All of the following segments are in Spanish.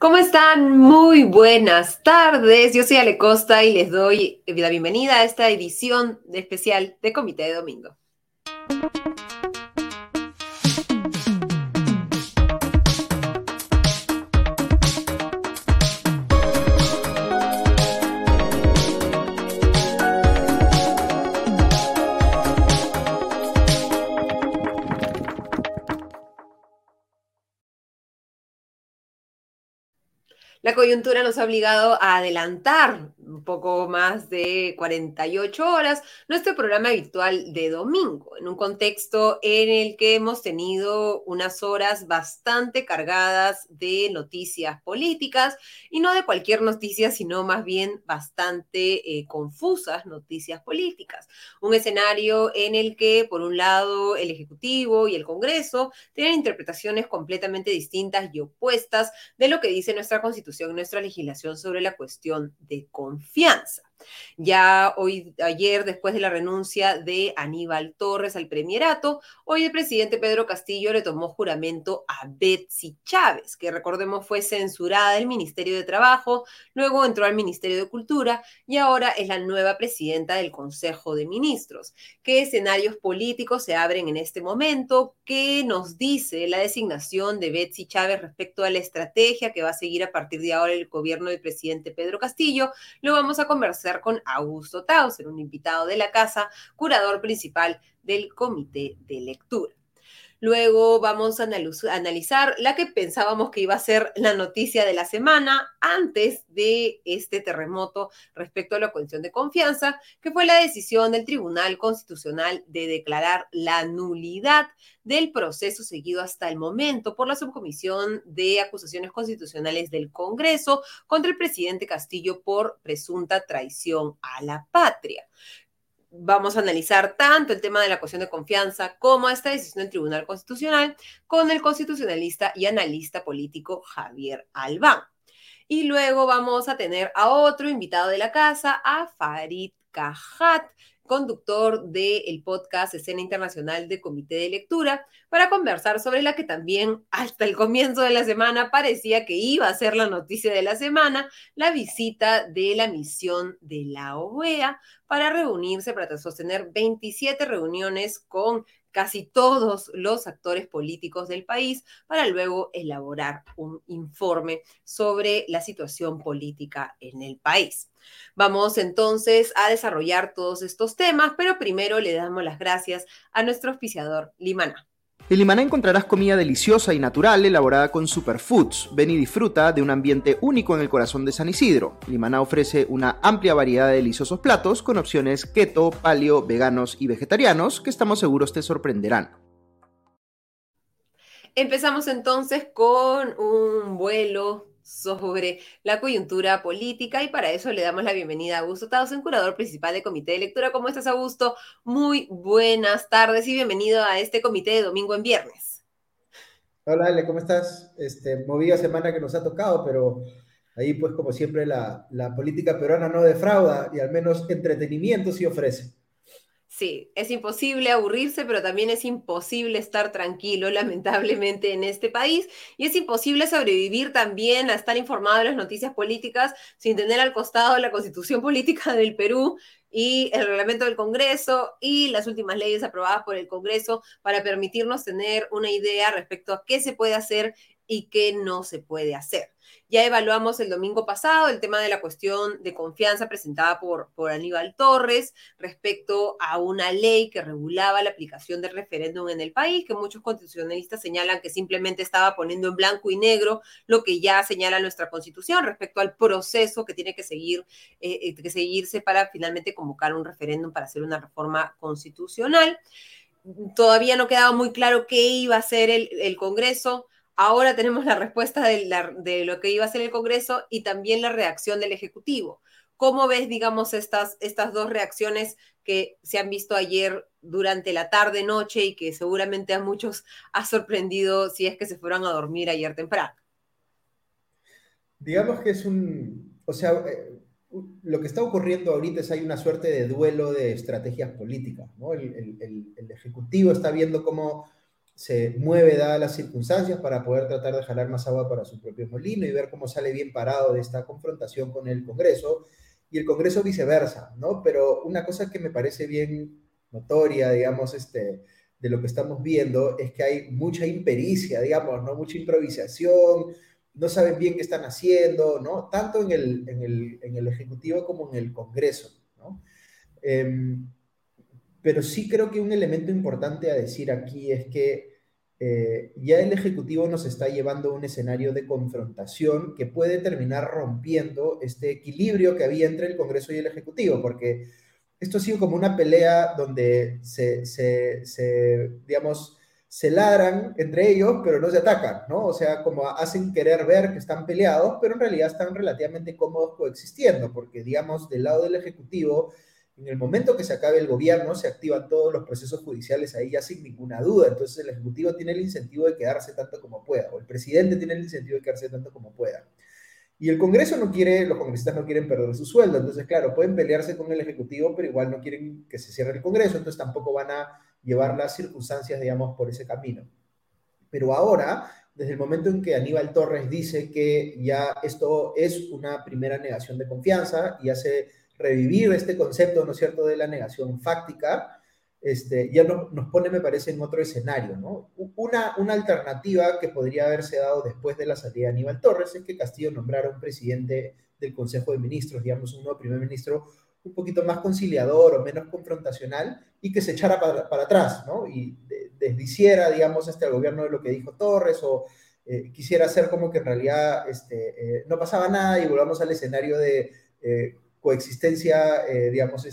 ¿Cómo están? Muy buenas tardes. Yo soy Ale Costa y les doy la bienvenida a esta edición especial de Comité de Domingo. La coyuntura nos ha obligado a adelantar un poco más de 48 horas nuestro programa habitual de domingo, en un contexto en el que hemos tenido unas horas bastante cargadas de noticias políticas y no de cualquier noticia, sino más bien bastante confusas noticias políticas. Un escenario en el que, por un lado, el Ejecutivo y el Congreso tienen interpretaciones completamente distintas y opuestas de lo que dice nuestra Constitución, nuestra legislación sobre la cuestión de confianza. Ya ayer, después de la renuncia de Aníbal Torres al premierato, hoy el presidente Pedro Castillo le tomó juramento a Betsy Chávez, que recordemos fue censurada del Ministerio de Trabajo, luego entró al Ministerio de Cultura y ahora es la nueva presidenta del Consejo de Ministros. ¿Qué escenarios políticos se abren en este momento? ¿Qué nos dice la designación de Betsy Chávez respecto a la estrategia que va a seguir a partir de ahora el gobierno del presidente Pedro Castillo? Lo vamos a conversar con Augusto Tauser, un invitado de la casa, curador principal del Comité de Lectura. Luego vamos a analizar la que pensábamos que iba a ser la noticia de la semana antes de este terremoto respecto a la cuestión de confianza, que fue la decisión del Tribunal Constitucional de declarar la nulidad del proceso seguido hasta el momento por la Subcomisión de Acusaciones Constitucionales del Congreso contra el presidente Castillo por presunta traición a la patria. Vamos a analizar tanto el tema de la cuestión de confianza como esta decisión del Tribunal Constitucional con el constitucionalista y analista político Javier Albán. Y luego vamos a tener a otro invitado de la casa, a Farid Cajat, conductor del podcast Escena Internacional de Comité de Lectura, para conversar sobre la que también hasta el comienzo de la semana parecía que iba a ser la noticia de la semana, la visita de la misión de la OEA para reunirse, para sostener 27 reuniones con casi todos los actores políticos del país para luego elaborar un informe sobre la situación política en el país. Vamos entonces a desarrollar todos estos temas, pero primero le damos las gracias a nuestro auspiciador Limaná. En Limaná encontrarás comida deliciosa y natural elaborada con superfoods. Ven y disfruta de un ambiente único en el corazón de San Isidro. Limaná ofrece una amplia variedad de deliciosos platos con opciones keto, paleo, veganos y vegetarianos que estamos seguros te sorprenderán. Empezamos entonces con un vuelo sobre la coyuntura política y para eso le damos la bienvenida a Augusto Tausen, curador principal del Comité de Lectura. ¿Cómo estás, Augusto? Muy buenas tardes y bienvenido a este comité de domingo en viernes. Hola Ale, ¿cómo estás? Movida semana que nos ha tocado, pero ahí pues como siempre la política peruana no defrauda y al menos entretenimiento sí ofrece. Sí, es imposible aburrirse, pero también es imposible estar tranquilo, lamentablemente, en este país. Y es imposible sobrevivir también a estar informado de las noticias políticas sin tener al costado la Constitución Política del Perú y el reglamento del Congreso y las últimas leyes aprobadas por el Congreso para permitirnos tener una idea respecto a qué se puede hacer y qué no se puede hacer. Ya evaluamos el domingo pasado el tema de la cuestión de confianza presentada por Aníbal Torres respecto a una ley que regulaba la aplicación del referéndum en el país, que muchos constitucionalistas señalan que simplemente estaba poniendo en blanco y negro lo que ya señala nuestra Constitución respecto al proceso que tiene que seguirse para finalmente convocar un referéndum para hacer una reforma constitucional. Todavía no quedaba muy claro qué iba a hacer el Congreso. Ahora tenemos la respuesta de lo que iba a hacer el Congreso y también la reacción del Ejecutivo. ¿Cómo ves, digamos, estas dos reacciones que se han visto ayer durante la tarde, noche y que seguramente a muchos ha sorprendido si es que se fueron a dormir ayer temprano? Digamos que lo que está ocurriendo ahorita es hay una suerte de duelo de estrategias políticas, ¿no? El Ejecutivo está viendo cómo se mueve dadas las circunstancias para poder tratar de jalar más agua para su propio molino y ver cómo sale bien parado de esta confrontación con el Congreso y el Congreso viceversa, ¿no? Pero una cosa que me parece bien notoria, digamos, de lo que estamos viendo es que hay mucha impericia, digamos, ¿no? Mucha improvisación, no saben bien qué están haciendo, ¿no? Tanto en el Ejecutivo como en el Congreso, ¿no? Eh, pero sí creo que un elemento importante a decir aquí es que ya el Ejecutivo nos está llevando a un escenario de confrontación que puede terminar rompiendo este equilibrio que había entre el Congreso y el Ejecutivo, porque esto ha sido como una pelea donde digamos, se ladran entre ellos, pero no se atacan, ¿no? O sea, como hacen querer ver que están peleados, pero en realidad están relativamente cómodos coexistiendo, porque, digamos, del lado del Ejecutivo en el momento que se acabe el gobierno, se activan todos los procesos judiciales ahí ya sin ninguna duda. Entonces el Ejecutivo tiene el incentivo de quedarse tanto como pueda, o el presidente tiene el incentivo de quedarse tanto como pueda. Y el Congreso no quiere, los congresistas no quieren perder su sueldo. Entonces, claro, pueden pelearse con el Ejecutivo, pero igual no quieren que se cierre el Congreso, entonces tampoco van a llevar las circunstancias, digamos, por ese camino. Pero ahora, desde el momento en que Aníbal Torres dice que ya esto es una primera negación de confianza y hace revivir este concepto, ¿no es cierto?, de la negación fáctica, ya nos pone, me parece, en otro escenario, ¿no? Una alternativa que podría haberse dado después de la salida de Aníbal Torres es que Castillo nombrara un presidente del Consejo de Ministros, digamos, un nuevo primer ministro un poquito más conciliador o menos confrontacional y que se echara para atrás, ¿no? Y desdiciera, digamos, al gobierno de lo que dijo Torres o quisiera hacer como que en realidad no pasaba nada y volvamos al escenario de coexistencia, digamos,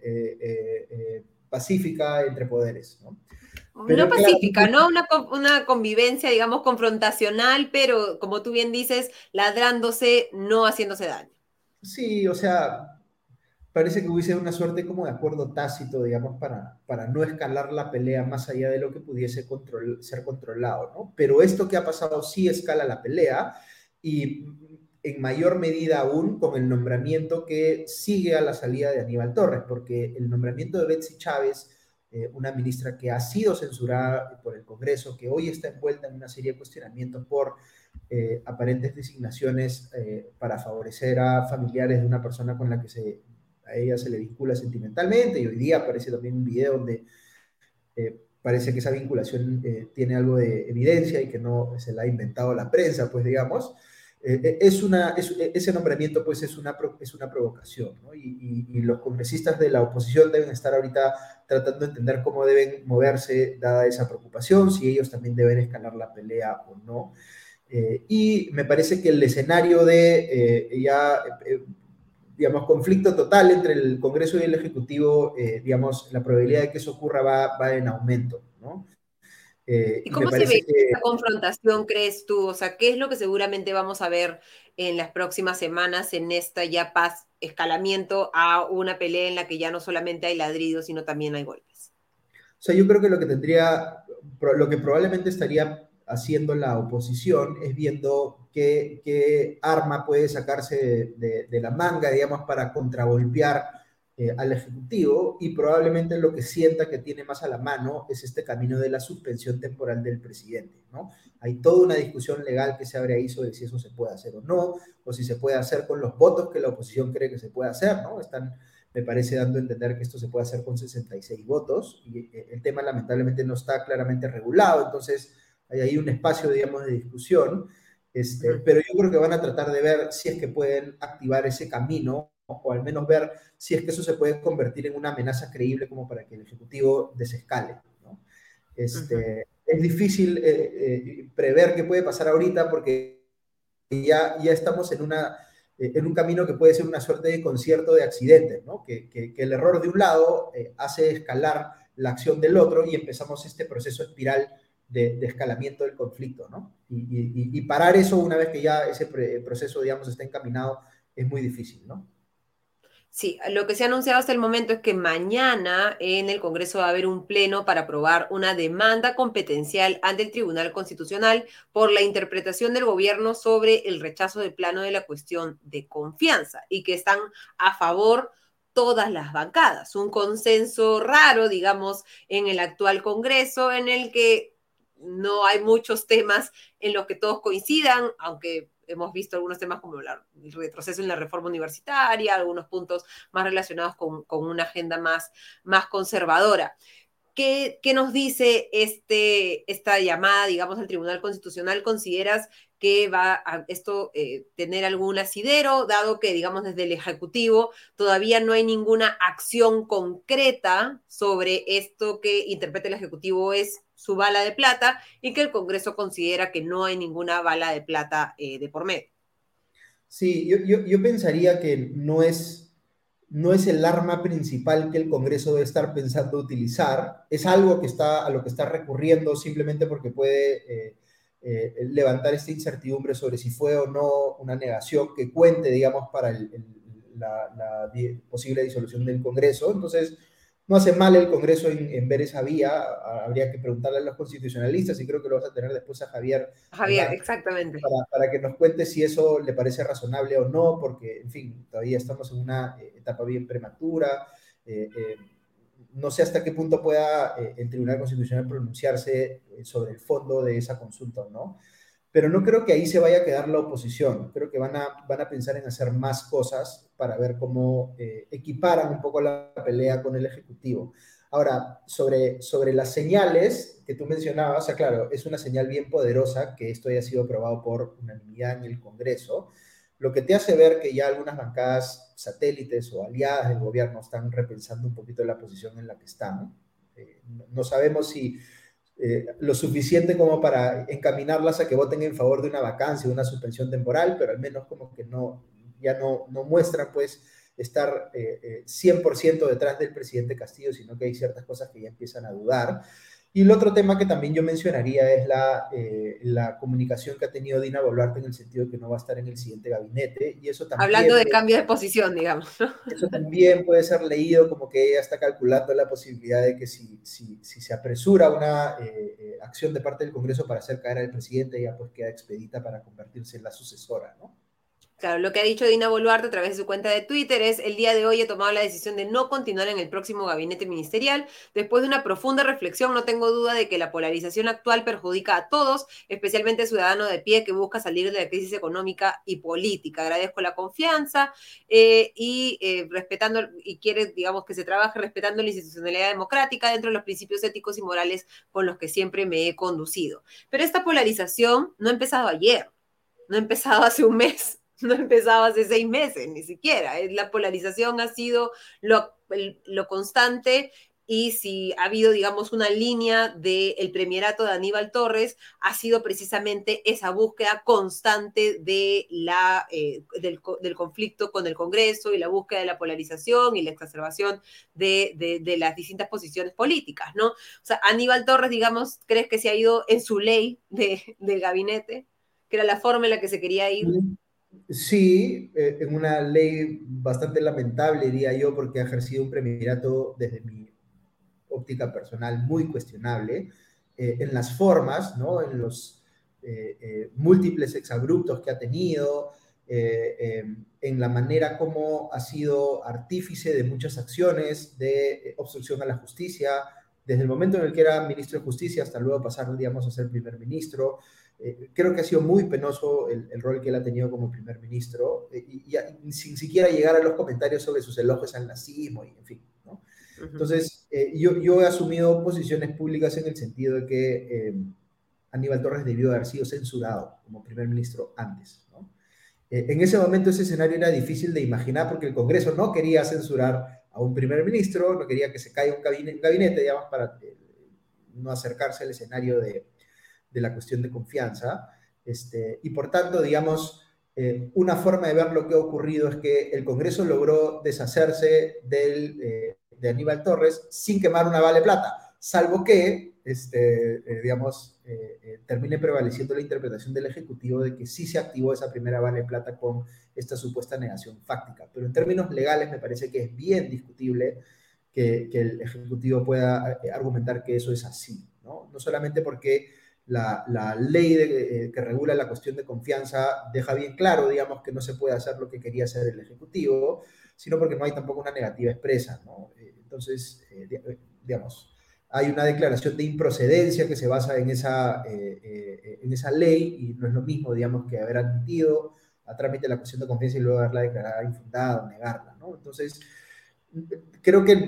pacífica entre poderes, ¿no? No Pero pacífica, claramente, ¿no? Una convivencia, digamos, confrontacional, pero como tú bien dices, ladrándose, no haciéndose daño. sí, o sea, parece que hubiese una suerte como de acuerdo tácito, digamos, para no escalar la pelea más allá de lo que pudiese ser controlado, ¿no? Pero esto que ha pasado sí escala la pelea y en mayor medida aún con el nombramiento que sigue a la salida de Aníbal Torres, porque el nombramiento de Betsy Chávez, una ministra que ha sido censurada por el Congreso, que hoy está envuelta en una serie de cuestionamientos por aparentes designaciones para favorecer a familiares de una persona con la que a ella se le vincula sentimentalmente, y hoy día aparece también un video donde parece que esa vinculación tiene algo de evidencia y que no se la ha inventado la prensa, pues digamos. Ese nombramiento pues es una provocación, ¿no? Y los congresistas de la oposición deben estar ahorita tratando de entender cómo deben moverse dada esa preocupación, si ellos también deben escalar la pelea o no. Y me parece que el escenario de digamos, conflicto total entre el Congreso y el Ejecutivo, digamos, la probabilidad de que eso ocurra va en aumento, ¿no? ¿Y Y me cómo se parece ve que esta confrontación, crees tú? O sea, ¿qué es lo que seguramente vamos a ver en las próximas semanas en esta ya paz, escalamiento a una pelea en la que ya no solamente hay ladridos, sino también hay golpes? o sea, yo creo que lo que probablemente estaría haciendo la oposición es viendo qué arma puede sacarse de la manga, digamos, para contragolpear al Ejecutivo y probablemente lo que sienta que tiene más a la mano es este camino de la suspensión temporal del presidente, ¿no? Hay toda una discusión legal que se abre ahí sobre si eso se puede hacer o no, o si se puede hacer con los votos que la oposición cree que se puede hacer, ¿no? Me parece, dando a entender que esto se puede hacer con 66 votos y el tema lamentablemente no está claramente regulado, entonces hay ahí un espacio, digamos, de discusión, Ujú. pero yo creo que van a tratar de ver si es que pueden activar ese camino o al menos ver si es que eso se puede convertir en una amenaza creíble como para que el Ejecutivo desescale, ¿no? Ujú. Es difícil prever qué puede pasar ahorita porque ya estamos en un camino que puede ser una suerte de concierto de accidentes, ¿no? Que el error de un lado hace escalar la acción del otro y empezamos este proceso espiral de escalamiento del conflicto, ¿no? Y parar eso una vez que ya ese proceso, digamos, está encaminado es muy difícil, ¿no? Sí, lo que se ha anunciado hasta el momento es que mañana en el Congreso va a haber un pleno para aprobar una demanda competencial ante el Tribunal Constitucional por la interpretación del gobierno sobre el rechazo del plano de la cuestión de confianza y que están a favor todas las bancadas. Un consenso raro, digamos, en el actual Congreso en el que no hay muchos temas en los que todos coincidan, aunque hemos visto algunos temas como el retroceso en la reforma universitaria, algunos puntos más relacionados con una agenda más conservadora. ¿Qué nos dice esta llamada, digamos, al Tribunal Constitucional? ¿Consideras que va a esto tener algún asidero, dado que, digamos, desde el Ejecutivo todavía no hay ninguna acción concreta sobre esto que interpreta el Ejecutivo es su bala de plata y que el Congreso considera que no hay ninguna bala de plata de por medio? Sí, yo pensaría que no es el arma principal que el Congreso debe estar pensando utilizar. Es algo que está, a lo que está recurriendo simplemente porque puede levantar esta incertidumbre sobre si fue o no una negación que cuente, digamos, para la posible disolución del Congreso. Entonces, no hace mal el Congreso en ver esa vía. Habría que preguntarle a los constitucionalistas y creo que lo vas a tener después a Javier Javier, Hernández exactamente. para que nos cuente si eso le parece razonable o no, porque, en fin, todavía estamos en una etapa bien prematura. Eh, eh, no sé hasta qué punto pueda el Tribunal Constitucional pronunciarse sobre el fondo de esa consulta o no, pero no creo que ahí se vaya a quedar la oposición. Creo que van a pensar en hacer más cosas para ver cómo equiparan un poco la pelea con el Ejecutivo. Ahora, sobre las señales que tú mencionabas, o sea, claro, es una señal bien poderosa que esto haya sido aprobado por unanimidad en el Congreso, lo que te hace ver que ya algunas bancadas satélites o aliadas del gobierno están repensando un poquito la posición en la que están. No sabemos si lo suficiente como para encaminarlas a que voten en favor de una vacancia, de una suspensión temporal, pero al menos como que ya no muestran pues estar 100% detrás del presidente Castillo, sino que hay ciertas cosas que ya empiezan a dudar. Y el otro tema que también yo mencionaría es la comunicación que ha tenido Dina Boluarte en el sentido de que no va a estar en el siguiente gabinete, y Hablando de cambio de posición, digamos, ¿no? eso también puede ser leído como que ella está calculando la posibilidad de que si se apresura una acción de parte del Congreso para hacer caer al presidente, ella pues queda expedita para convertirse en la sucesora, ¿no? Claro, lo que ha dicho Dina Boluarte a través de su cuenta de Twitter es: el día de hoy he tomado la decisión de no continuar en el próximo gabinete ministerial. Después de una profunda reflexión, no tengo duda de que la polarización actual perjudica a todos, especialmente al ciudadano de pie que busca salir de la crisis económica y política. Agradezco la confianza respetando, y quiere, digamos, que se trabaje respetando la institucionalidad democrática dentro de los principios éticos y morales con los que siempre me he conducido. Pero esta polarización no ha empezado ayer, no ha empezado hace un mes, no ha empezado hace 6 meses, ni siquiera. La polarización ha sido lo constante, y si ha habido, digamos, una línea del premierato de Aníbal Torres, ha sido precisamente esa búsqueda constante del conflicto con el Congreso y la búsqueda de la polarización y la exacerbación de las distintas posiciones políticas, ¿no? O sea, Aníbal Torres, digamos, ¿crees que se ha ido en su ley del gabinete? Que era la forma en la que se quería ir. Sí, en una ley bastante lamentable, diría yo, porque ha ejercido un premierato desde mi óptica personal muy cuestionable, en las formas, ¿no? En los múltiples exabruptos que ha tenido, en la manera como ha sido artífice de muchas acciones de obstrucción a la justicia, desde el momento en el que era ministro de Justicia hasta luego pasar, digamos, a ser primer ministro. Creo que ha sido muy penoso el rol que él ha tenido como primer ministro, y sin siquiera llegar a los comentarios sobre sus elogios al nazismo, y en fin, ¿no? Entonces, yo he asumido posiciones públicas en el sentido de que Aníbal Torres debió haber sido censurado como primer ministro antes, ¿no? En ese momento ese escenario era difícil de imaginar porque el Congreso no quería censurar a un primer ministro, no quería que se caiga un gabinete, digamos, para no acercarse al escenario de la cuestión de confianza. Y por tanto, digamos, una forma de ver lo que ha ocurrido es que el Congreso logró deshacerse de Aníbal Torres sin quemar una bala de plata, salvo que, digamos, termine prevaleciendo la interpretación del Ejecutivo de que sí se activó esa primera bala de plata con esta supuesta negación fáctica. Pero en términos legales me parece que es bien discutible que el Ejecutivo pueda argumentar que eso es así, ¿no? No solamente porque la ley que regula la cuestión de confianza deja bien claro, digamos, que no se puede hacer lo que quería hacer el Ejecutivo, sino porque no hay tampoco una negativa expresa, ¿no? Entonces, digamos, hay una declaración de improcedencia que se basa en esa ley y no es lo mismo, digamos, que haber admitido a trámite la cuestión de confianza y luego haberla declarada infundada o negarla, ¿no? Entonces, creo que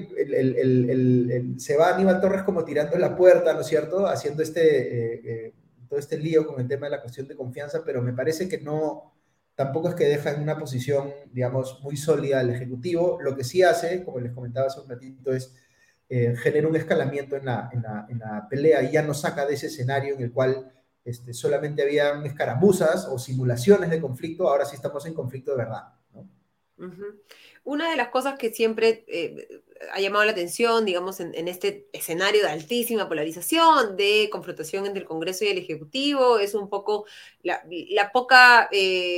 se va Aníbal Torres como tirando la puerta, ¿no es cierto?, haciendo todo este lío con el tema de la cuestión de confianza, pero me parece que no, tampoco es que deja en una posición, digamos, muy sólida al Ejecutivo. Lo que sí hace, como les comentaba hace un ratito, es genera un escalamiento en la pelea y ya nos saca de ese escenario en el cual solamente habían escaramuzas o simulaciones de conflicto, ahora sí estamos en conflicto de verdad, ¿no? Ujú. Una de las cosas que siempre ha llamado la atención, digamos, en este escenario de altísima polarización, de confrontación entre el Congreso y el Ejecutivo, es un poco la poca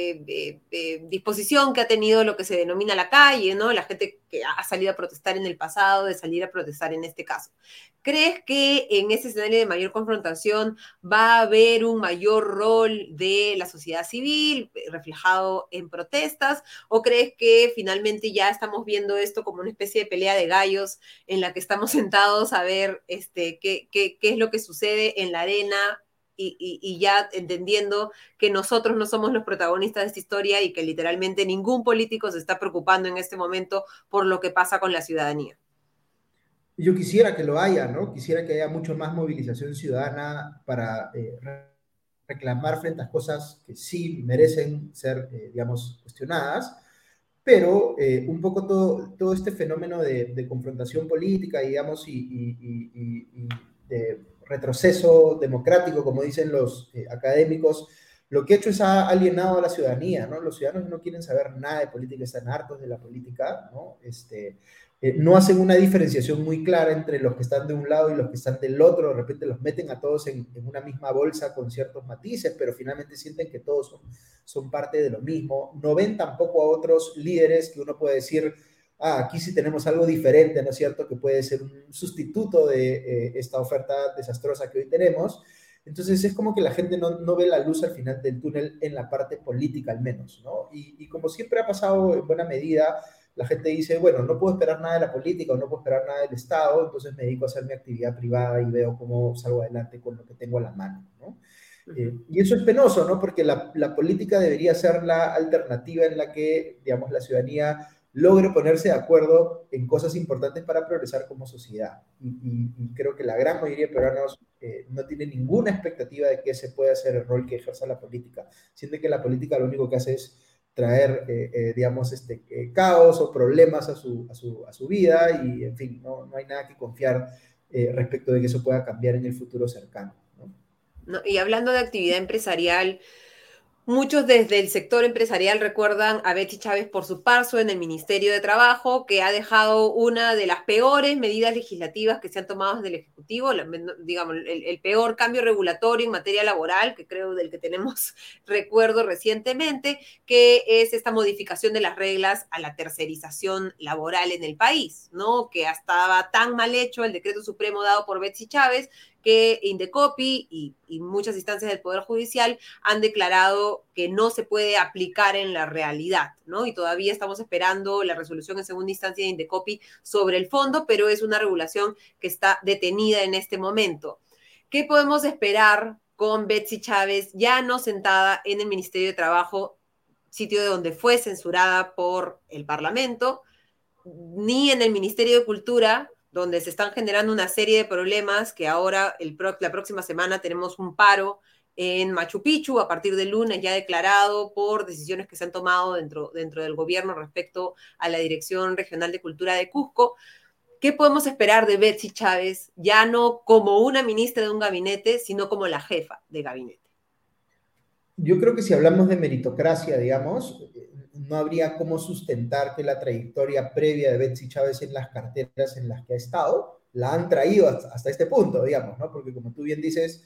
disposición que ha tenido lo que se denomina la calle, ¿no? La gente que ha salido a protestar en el pasado, de salir a protestar en este caso. ¿Crees que en ese escenario de mayor confrontación va a haber un mayor rol de la sociedad civil reflejado en protestas? ¿O crees que finalmente ya estamos viendo esto como una especie de pelea de gallos en la que estamos sentados a ver qué es lo que sucede en la arena y ya entendiendo que nosotros no somos los protagonistas de esta historia y que literalmente ningún político se está preocupando en este momento por lo que pasa con la ciudadanía? Yo quisiera que lo haya, ¿no? Quisiera que haya mucho más movilización ciudadana para reclamar frente a cosas que sí merecen ser, digamos, cuestionadas, pero un poco todo este fenómeno de confrontación política, digamos, y de retroceso democrático, como dicen los académicos, lo que ha hecho es ha alienado a la ciudadanía, ¿no? Los ciudadanos no quieren saber nada de política, están hartos de la política, ¿no? No hacen una diferenciación muy clara entre los que están de un lado y los que están del otro, de repente los meten a todos en una misma bolsa con ciertos matices, pero finalmente sienten que todos son parte de lo mismo. No ven tampoco a otros líderes que uno puede decir, aquí sí tenemos algo diferente, ¿no es cierto?, que puede ser un sustituto de esta oferta desastrosa que hoy tenemos. Entonces es como que la gente no ve la luz al final del túnel en la parte política al menos, ¿no? Y como siempre ha pasado en buena medida, la gente dice, bueno, no puedo esperar nada de la política o no puedo esperar nada del Estado, entonces me dedico a hacer mi actividad privada y veo cómo salgo adelante con lo que tengo a la mano, ¿no? Y eso es penoso, ¿no? Porque la política debería ser la alternativa en la que, digamos, la ciudadanía logre ponerse de acuerdo en cosas importantes para progresar como sociedad. Y creo que la gran mayoría de peruanos no tiene ninguna expectativa de que ese pueda ser el rol que ejerza la política. Siente que la política lo único que hace es traer, digamos, caos o problemas a su vida y, en fin, no hay nada que confiar respecto de que eso pueda cambiar en el futuro cercano, ¿no? ¿No? Y hablando de actividad empresarial, muchos desde el sector empresarial recuerdan a Betsy Chávez por su paso en el Ministerio de Trabajo, que ha dejado una de las peores medidas legislativas que se han tomado desde el Ejecutivo, digamos, el peor cambio regulatorio en materia laboral, que creo del que tenemos recuerdo recientemente, que es esta modificación de las reglas a la tercerización laboral en el país, ¿no? Que estaba tan mal hecho el decreto supremo dado por Betsy Chávez que Indecopi y muchas instancias del Poder Judicial han declarado que no se puede aplicar en la realidad, ¿no? Y todavía estamos esperando la resolución en segunda instancia de Indecopi sobre el fondo, pero es una regulación que está detenida en este momento. ¿Qué podemos esperar con Betsy Chávez ya no sentada en el Ministerio de Trabajo, sitio de donde fue censurada por el Parlamento, ni en el Ministerio de Cultura, donde se están generando una serie de problemas que ahora, la próxima semana, tenemos un paro en Machu Picchu a partir del lunes ya declarado por decisiones que se han tomado dentro del gobierno respecto a la Dirección Regional de Cultura de Cusco? ¿Qué podemos esperar de Betsy Chávez, ya no como una ministra de un gabinete, sino como la jefa de gabinete? Yo creo que si hablamos de meritocracia, digamos, no habría cómo sustentar que la trayectoria previa de Betsy Chávez en las carteras en las que ha estado la han traído hasta este punto, digamos, ¿no? Porque como tú bien dices,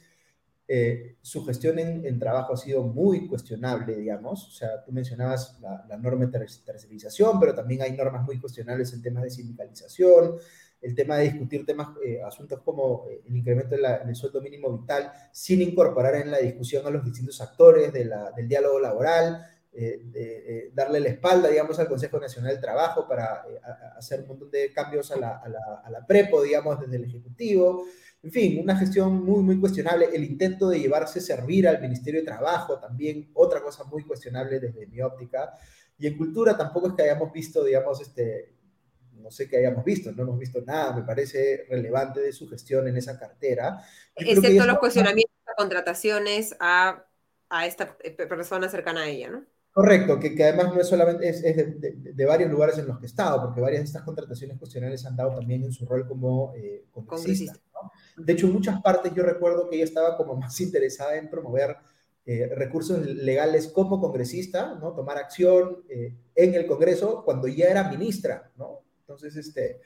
su gestión en trabajo ha sido muy cuestionable, digamos. O sea, tú mencionabas la norma de tercerización, pero también hay normas muy cuestionables en temas de sindicalización, el tema de discutir temas, asuntos como el incremento del sueldo mínimo vital, sin incorporar en la discusión a los distintos actores del diálogo laboral. darle la espalda, digamos, al Consejo Nacional del Trabajo para hacer un montón de cambios a la Prepo, digamos, desde el Ejecutivo. En fin, una gestión muy, muy cuestionable. El intento de llevarse servir al Ministerio de Trabajo, también otra cosa muy cuestionable desde mi óptica. Y en cultura tampoco es que hayamos visto, digamos, no sé qué hayamos visto, no hemos visto nada, me parece relevante de su gestión en esa cartera. Yo creo que ella Excepto está los cuestionamientos a contrataciones a esta persona cercana a ella, ¿no? correcto, que además no es solamente, es de varios lugares en los que he estado, porque varias de estas contrataciones cuestionales se han dado también en su rol como congresista, Congresista. ¿no? De hecho, en muchas partes yo recuerdo que ella estaba como más interesada en promover recursos legales como congresista, ¿no? Tomar acción en el Congreso cuando ya era ministra, ¿no? Entonces,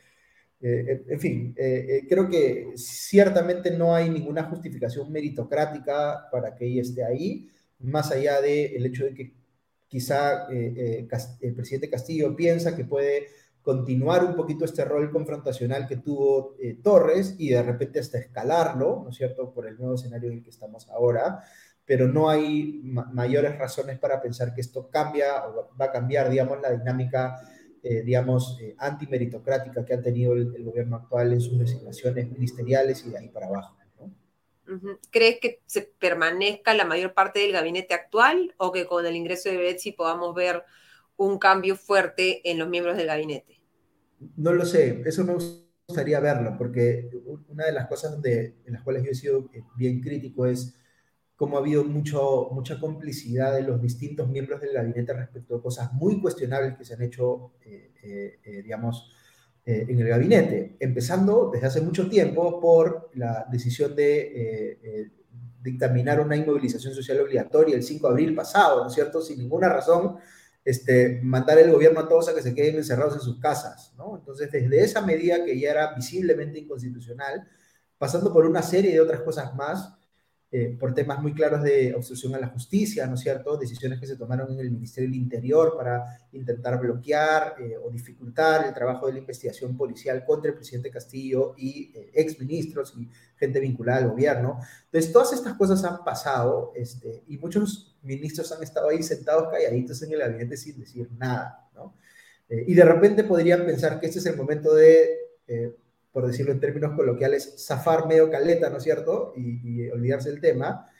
en fin, creo que ciertamente no hay ninguna justificación meritocrática para que ella esté ahí, más allá del hecho de que quizá el presidente Castillo piensa que puede continuar un poquito este rol confrontacional que tuvo Torres y de repente hasta escalarlo, ¿no es cierto?, por el nuevo escenario en el que estamos ahora, pero no hay mayores razones para pensar que esto cambia o va a cambiar, digamos, la dinámica digamos, antimeritocrática que ha tenido el gobierno actual en sus designaciones ministeriales y de ahí para abajo, ¿no? ¿Crees que se permanezca la mayor parte del gabinete actual o que con el ingreso de Betsy podamos ver un cambio fuerte en los miembros del gabinete? No lo sé, eso me gustaría verlo, porque una de las cosas en las cuales yo he sido bien crítico es cómo ha habido mucha complicidad de los distintos miembros del gabinete respecto a cosas muy cuestionables que se han hecho, digamos, en el gabinete, empezando desde hace mucho tiempo por la decisión de dictaminar una inmovilización social obligatoria el 5 de abril pasado, ¿no es cierto? Sin ninguna razón, mandar el gobierno a todos a que se queden encerrados en sus casas, ¿no? Entonces, desde esa medida que ya era visiblemente inconstitucional, pasando por una serie de otras cosas más, por temas muy claros de obstrucción a la justicia, ¿no es cierto? Decisiones que se tomaron en el Ministerio del Interior para intentar bloquear o dificultar el trabajo de la investigación policial contra el presidente Castillo y exministros y gente vinculada al gobierno. Entonces, todas estas cosas han pasado y muchos ministros han estado ahí sentados calladitos en el gabinete sin decir nada, ¿no? Y de repente podrían pensar que este es el momento de por decirlo en términos coloquiales, zafar medio caleta, ¿no es cierto? Y olvidarse del tema,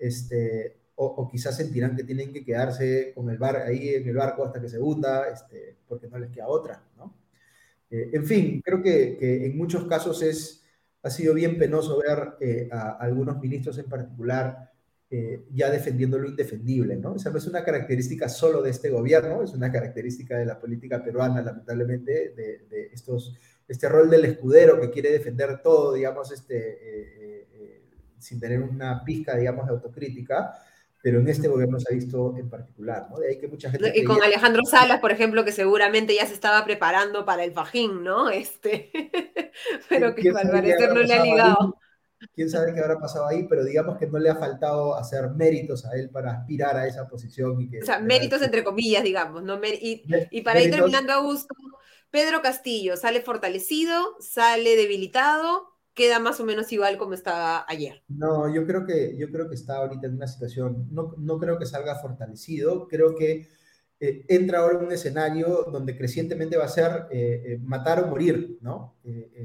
o quizás sentirán que tienen que quedarse con el bar ahí en el barco hasta que se hunda, porque no les queda otra, ¿no? En fin, creo que en muchos casos ha sido bien penoso ver a algunos ministros en particular ya defendiendo lo indefendible, ¿no? Esa no es una característica solo de este gobierno, es una característica de la política peruana, lamentablemente, este rol del escudero que quiere defender todo, digamos, sin tener una pizca, digamos, de autocrítica, pero en este gobierno se ha visto en particular, ¿no? De ahí que mucha gente Y con pedía... Alejandro Salas, por ejemplo, que seguramente ya se estaba preparando para el fajín, ¿no? Pero que ¿Quién al sabe qué parecer habrá no le ha pasado ahí? ligado. Quién sabe qué habrá pasado ahí, pero digamos que no le ha faltado hacer méritos a él para aspirar a esa posición y O que sea, de verdad méritos entre comillas, digamos, ¿no? Y para ir méritos. terminando, Augusto, Pedro Castillo sale fortalecido, sale debilitado, queda más o menos igual como estaba ayer. No, yo creo que está ahorita en una situación, no creo que salga fortalecido, creo que entra ahora en un escenario donde crecientemente va a ser matar o morir, ¿no?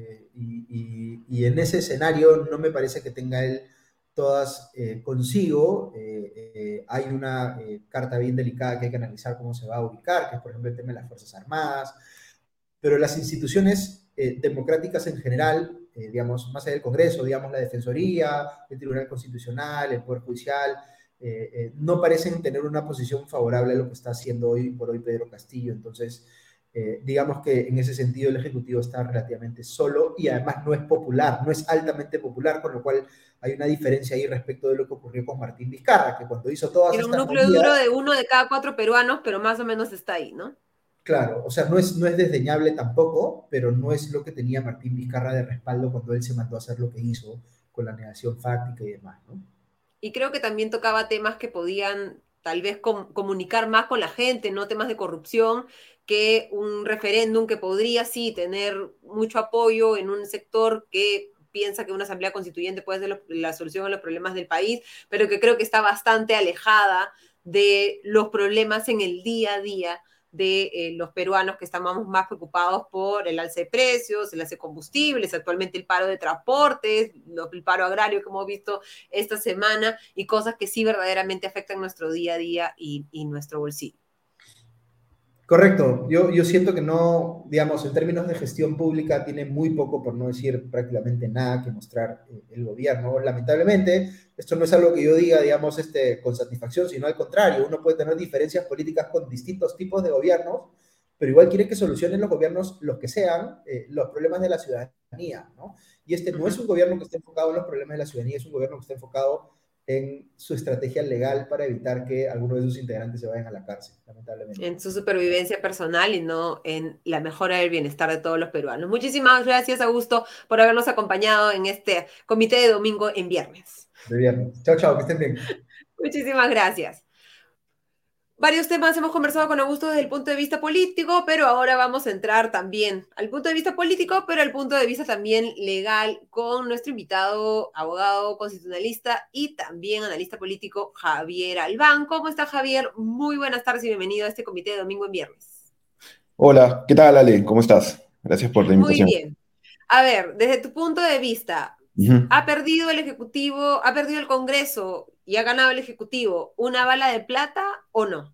Y en ese escenario no me parece que tenga él todas consigo. Hay una carta bien delicada que hay que analizar cómo se va a ubicar, que es por ejemplo el tema de las Fuerzas Armadas, pero las instituciones democráticas en general, digamos, más allá del Congreso, digamos, la Defensoría, el Tribunal Constitucional, el Poder Judicial, no parecen tener una posición favorable a lo que está haciendo hoy por hoy Pedro Castillo. Entonces, digamos que en ese sentido el Ejecutivo está relativamente solo y además no es popular, no es altamente popular, con lo cual hay una diferencia ahí respecto de lo que ocurrió con Martín Vizcarra, que cuando hizo todas Tiene un estas núcleo duro movidas, de 1 de cada 4 peruanos, pero más o menos está ahí, ¿no? claro, o sea, no es desdeñable tampoco, pero no es lo que tenía Martín Vizcarra de respaldo cuando él se mandó a hacer lo que hizo con la negación fáctica y demás, ¿no? Y creo que también tocaba temas que podían tal vez comunicar más con la gente, no temas de corrupción, que un referéndum que podría sí tener mucho apoyo en un sector que piensa que una asamblea constituyente puede ser la solución a los problemas del país, pero que creo que está bastante alejada de los problemas en el día a día de los peruanos que estamos más preocupados por el alza de precios, el alza de combustibles, actualmente el paro de transportes, el paro agrario que hemos visto esta semana y cosas que sí verdaderamente afectan nuestro día a día y nuestro bolsillo. Correcto, yo siento que no, digamos, en términos de gestión pública tiene muy poco, por no decir prácticamente nada que mostrar el gobierno. Lamentablemente, esto no es algo que yo diga, digamos, con satisfacción, sino al contrario, uno puede tener diferencias políticas con distintos tipos de gobiernos, pero igual quiere que solucionen los gobiernos, los que sean, los problemas de la ciudadanía, ¿no? Y este no es un gobierno que esté enfocado en los problemas de la ciudadanía, es un gobierno que está enfocado en su estrategia legal para evitar que algunos de sus integrantes se vayan a la cárcel, lamentablemente. En su supervivencia personal y no en la mejora del bienestar de todos los peruanos. Muchísimas gracias, Augusto, por habernos acompañado en este comité de domingo en viernes. De viernes. Chao, chao, que estén bien. Muchísimas gracias. Varios temas hemos conversado con Augusto desde el punto de vista político, pero ahora vamos a entrar también al punto de vista político, pero al punto de vista también legal con nuestro invitado, abogado constitucionalista y también analista político, Javier Albán. ¿Cómo está, Javier? Muy buenas tardes y bienvenido a este comité de domingo en viernes. Hola, ¿qué tal, Ale? ¿Cómo estás? Gracias por la Muy invitación. bien. A ver, desde tu punto de vista, Ujú. ¿ha perdido el Ejecutivo, ha perdido el Congreso y ha ganado el Ejecutivo una bala de plata o no?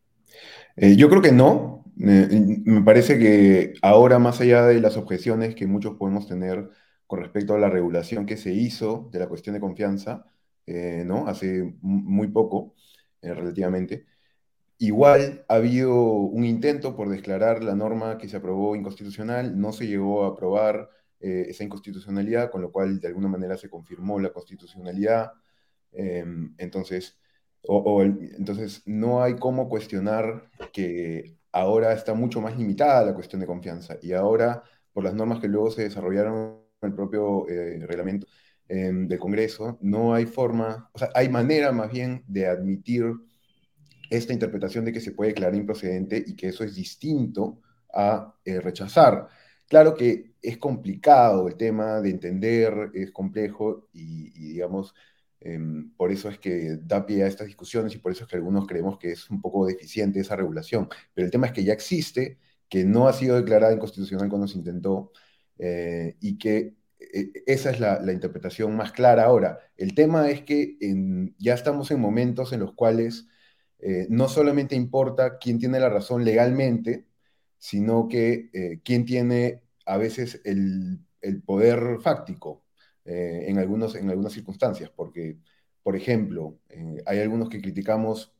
Yo creo que no. Me parece que ahora, más allá de las objeciones que muchos podemos tener con respecto a la regulación que se hizo de la cuestión de confianza, ¿no? Hace muy poco, relativamente, igual ha habido un intento por declarar la norma que se aprobó inconstitucional, no se llegó a aprobar esa inconstitucionalidad, con lo cual de alguna manera se confirmó la constitucionalidad. Entonces, entonces, no hay cómo cuestionar que ahora está mucho más limitada la cuestión de confianza y ahora, por las normas que luego se desarrollaron en el propio reglamento del Congreso, no hay forma, o sea, hay manera más bien de admitir esta interpretación de que se puede declarar improcedente y que eso es distinto a rechazar. Claro que es complicado el tema de entender, es complejo digamos, por eso es que da pie a estas discusiones y por eso es que algunos creemos que es un poco deficiente esa regulación. Pero el tema es que ya existe, que no ha sido declarada inconstitucional cuando se intentó y que esa es la interpretación más clara ahora. El tema es que ya estamos en momentos en los cuales no solamente importa quién tiene la razón legalmente, sino que quién tiene a veces el poder fáctico en algunas circunstancias, porque, por ejemplo, hay algunos que criticamos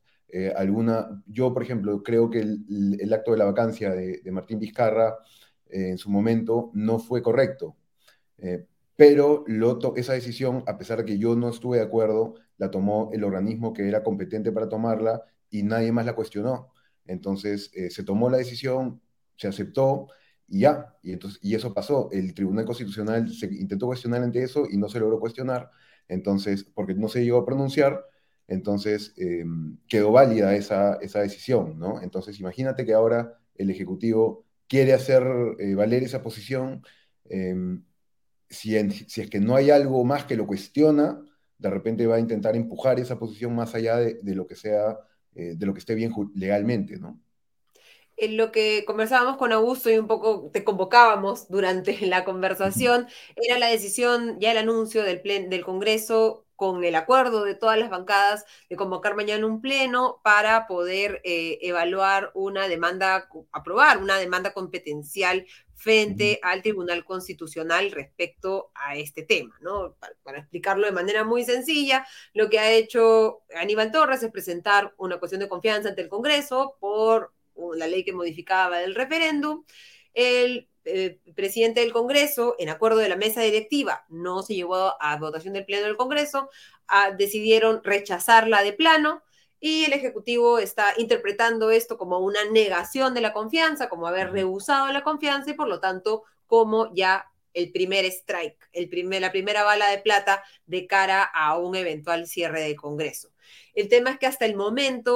yo, por ejemplo, creo que el acto de la vacancia de Martín Vizcarra en su momento no fue correcto. Eh, pero esa decisión, a pesar de que yo no estuve de acuerdo, la tomó el organismo que era competente para tomarla y nadie más la cuestionó. Entonces se tomó la decisión, se aceptó y ya, y eso pasó. El Tribunal Constitucional se intentó cuestionar ante eso y no se logró cuestionar, entonces, porque no se llegó a pronunciar, entonces quedó válida esa decisión, ¿no? Entonces imagínate que ahora el Ejecutivo quiere hacer valer esa posición. Si es que no hay algo más que lo cuestiona, de repente va a intentar empujar esa posición más allá de lo que sea, de lo que esté bien legalmente, ¿no? En lo que conversábamos con Augusto y un poco te convocábamos durante la Ujú. conversación, era la decisión, ya el anuncio del Congreso con el acuerdo de todas las bancadas de convocar mañana un pleno para poder evaluar una demanda, aprobar una demanda competencial Ujú. frente al Tribunal Constitucional respecto a este tema, ¿no? Para explicarlo de manera muy sencilla, lo que ha hecho Aníbal Torres es presentar una cuestión de confianza ante el Congreso por la ley que modificaba el referéndum. El presidente del Congreso, en acuerdo de la mesa directiva, no se llevó a votación del Pleno del Congreso, decidieron rechazarla de plano y el Ejecutivo está interpretando esto como una negación de la confianza, como haber Ujú. rehusado la confianza y por lo tanto como ya el primer strike, la primera bala de plata de cara a un eventual cierre del Congreso. El tema es que hasta el momento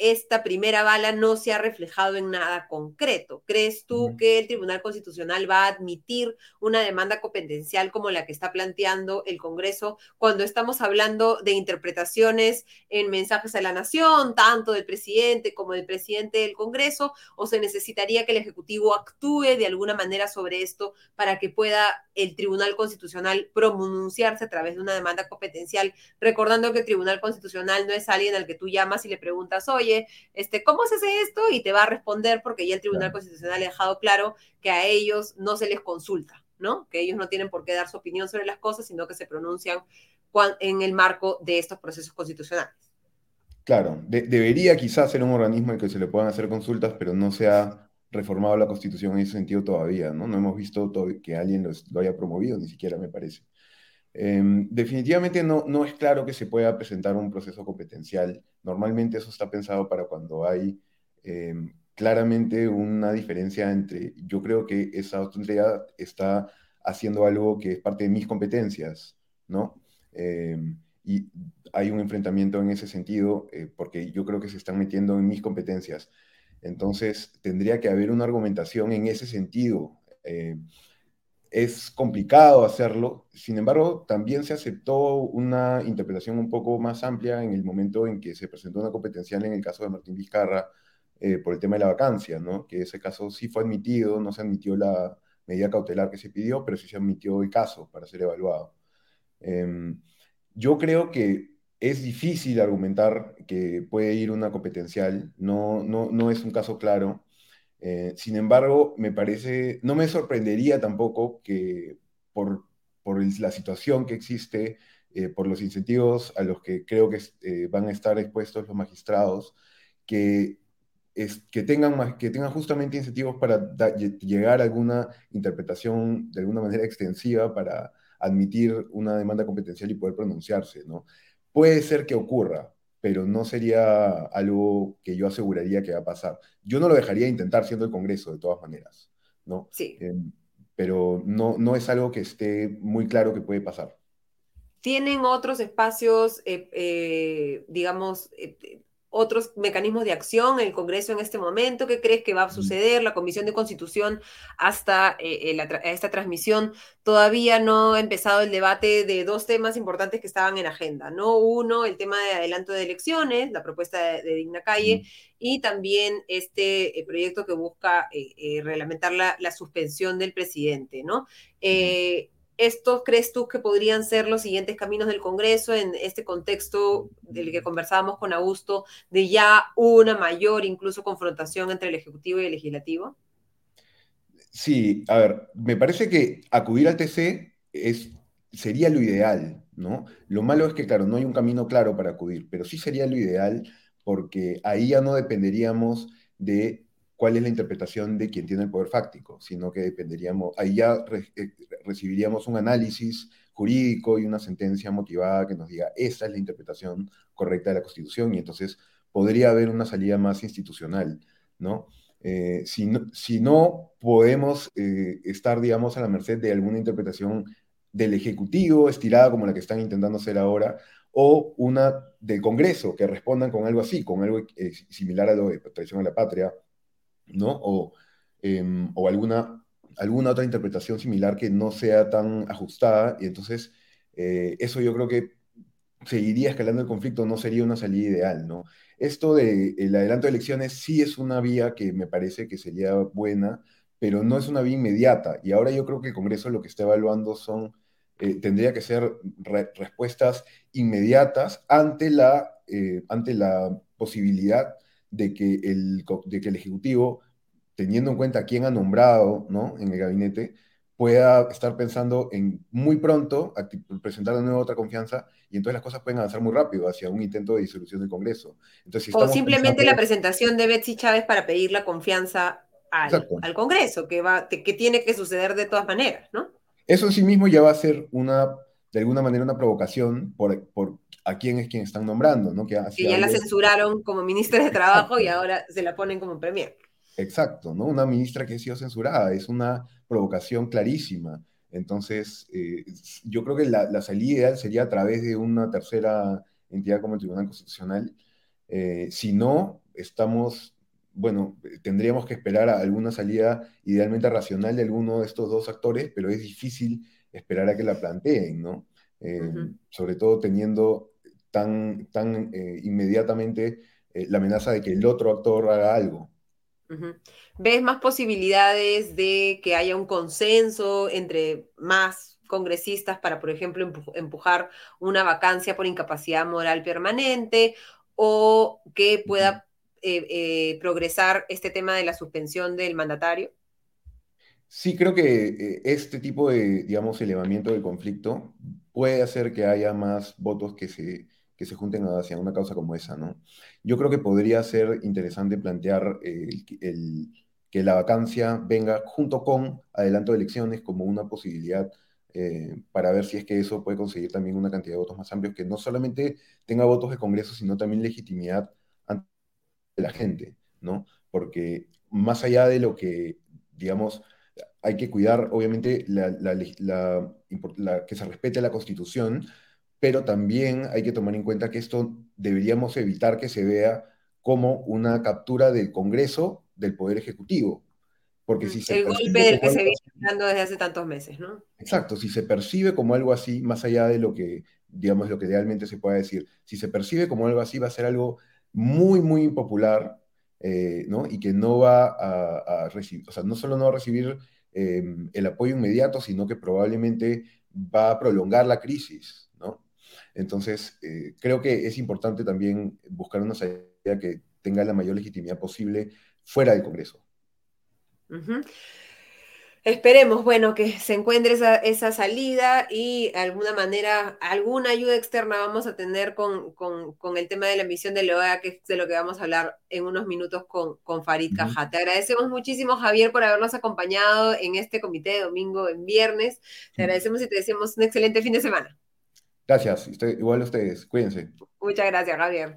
esta primera bala no se ha reflejado en nada concreto. ¿Crees tú Ujú. que el Tribunal Constitucional va a admitir una demanda competencial como la que está planteando el Congreso cuando estamos hablando de interpretaciones en mensajes a la nación, tanto del presidente como del presidente del Congreso, o se necesitaría que el Ejecutivo actúe de alguna manera sobre esto para que pueda el Tribunal Constitucional pronunciarse a través de una demanda competencial, recordando que el Tribunal Constitucional no es alguien al que tú llamas y le preguntas, oye, ¿cómo se hace esto? Y te va a responder porque ya el Tribunal Claro. Constitucional ha dejado claro que a ellos no se les consulta, ¿no? Que ellos no tienen por qué dar su opinión sobre las cosas, sino que se pronuncian en el marco de estos procesos constitucionales. Claro, debería quizás ser un organismo en el que se le puedan hacer consultas, pero no se ha reformado la Constitución en ese sentido todavía, ¿no? No hemos visto que alguien lo haya promovido, ni siquiera me parece. Definitivamente no es claro que se pueda presentar un proceso competencial. Normalmente eso está pensado para cuando hay claramente una diferencia entre, yo creo que esa autoridad está haciendo algo que es parte de mis competencias, ¿no? Y hay un enfrentamiento en ese sentido porque yo creo que se están metiendo en mis competencias. Entonces, tendría que haber una argumentación en ese sentido. Es complicado hacerlo, sin embargo, también se aceptó una interpretación un poco más amplia en el momento en que se presentó una competencial en el caso de Martín Vizcarra por el tema de la vacancia, ¿no? Que ese caso sí fue admitido, no se admitió la medida cautelar que se pidió, pero sí se admitió el caso para ser evaluado. Eh, yo creo que es difícil argumentar que puede ir una competencial, no es un caso claro. Sin embargo, no me sorprendería tampoco que por, la situación que existe, por los incentivos a los que creo que van a estar expuestos los magistrados, que, que tengan justamente incentivos para llegar a alguna interpretación de alguna manera extensiva para admitir una demanda competencial y poder pronunciarse, ¿no? Puede ser que ocurra, pero no sería algo que yo aseguraría que va a pasar. Yo no lo dejaría de intentar siendo el Congreso, de todas maneras, ¿no? Sí. Pero no es algo que esté muy claro que puede pasar. ¿Tienen otros espacios, digamos, otros mecanismos de acción en el Congreso en este momento? ¿Qué crees que va a suceder? La Comisión de Constitución hasta esta transmisión todavía no ha empezado el debate de dos temas importantes que estaban en agenda, ¿no? Uno, el tema de adelanto de elecciones, la propuesta de Digna Calle, y también este proyecto que busca reglamentar la suspensión del presidente, ¿no? ¿Estos crees tú que podrían ser los siguientes caminos del Congreso en este contexto del que conversábamos con Augusto, de ya una mayor incluso confrontación entre el Ejecutivo y el Legislativo? Sí, a ver, me parece que acudir al TC sería lo ideal, ¿no? Lo malo es que, claro, no hay un camino claro para acudir, pero sí sería lo ideal porque ahí ya no dependeríamos de cuál es la interpretación de quien tiene el poder fáctico, sino que ahí ya recibiríamos un análisis jurídico y una sentencia motivada que nos diga, esta es la interpretación correcta de la Constitución y entonces podría haber una salida más institucional, ¿no? Si no podemos estar, digamos, a la merced de alguna interpretación del Ejecutivo estirada como la que están intentando hacer ahora, o una del Congreso, que respondan con algo así, con algo similar a lo de traición a la patria, ¿no? O alguna otra interpretación similar que no sea tan ajustada, y entonces eso yo creo que seguiría escalando el conflicto, no sería una salida ideal, ¿no? Esto de el adelanto de elecciones sí es una vía que me parece que sería buena, pero no es una vía inmediata. Y ahora yo creo que el Congreso lo que está evaluando tendría que ser respuestas inmediatas ante la posibilidad de que el Ejecutivo, teniendo en cuenta quién ha nombrado, ¿no? En el gabinete, pueda estar pensando en muy pronto presentar de nuevo otra confianza y entonces las cosas pueden avanzar muy rápido hacia un intento de disolución del Congreso. Entonces, si O estamos simplemente la pensando, presentación de Betsy Chávez para pedir la confianza exacto, al Congreso, que tiene que suceder de todas maneras, ¿no? eso en sí mismo ya va a ser de alguna manera una provocación por a quién es quien están nombrando, ¿no? Que Que hacia ya la dónde. censuraron como ministra de Trabajo y Exacto. ahora se la ponen como premier. Exacto, ¿no? Una ministra que ha sido censurada, es una provocación clarísima. Entonces, yo creo que la salida ideal sería a través de una tercera entidad como el Tribunal Constitucional. Si no, bueno, tendríamos que esperar a alguna salida idealmente racional de alguno de estos dos actores, pero es difícil esperar a que la planteen, ¿no? Eh, Ujú, Sobre todo teniendo tan inmediatamente la amenaza de que el otro actor haga algo. ujú. ¿Ves más posibilidades de que haya un consenso entre más congresistas para, por ejemplo, empujar una vacancia por incapacidad moral permanente o que Ujú. pueda progresar este tema de la suspensión del mandatario? Sí, creo que este tipo de, digamos, elevamiento del conflicto puede hacer que haya más votos que se junten hacia una causa como esa, ¿no? Yo creo que podría ser interesante plantear que la vacancia venga junto con adelanto de elecciones como una posibilidad para ver si es que eso puede conseguir también una cantidad de votos más amplios, que no solamente tenga votos de Congreso, sino también legitimidad ante la gente, ¿no? Porque más allá de lo que, digamos, hay que cuidar, obviamente, que se respete la Constitución, pero también hay que tomar en cuenta que esto deberíamos evitar que se vea como una captura del Congreso del Poder Ejecutivo, porque si se El golpe percibe del como que se algo viene así, hablando desde hace tantos meses, ¿no? exacto, si se percibe como algo así, más allá de lo que, digamos, lo que realmente se pueda decir, si se percibe como algo así, va a ser algo muy, muy impopular, ¿no? Y que no va a recibir, o sea, no solo no va a recibir el apoyo inmediato, sino que probablemente va a prolongar la crisis, ¿no? Entonces, creo que es importante también buscar una salida que tenga la mayor legitimidad posible fuera del Congreso. Ujú. Esperemos, bueno, que se encuentre esa salida y de alguna manera, alguna ayuda externa vamos a tener con el tema de la emisión de la OEA, que es de lo que vamos a hablar en unos minutos con Farid Ujú. Cajá. Te agradecemos muchísimo, Javier, por habernos acompañado en este comité de domingo en viernes. Te agradecemos y te deseamos un excelente fin de semana. Gracias, igual a ustedes, cuídense. Muchas gracias, Javier.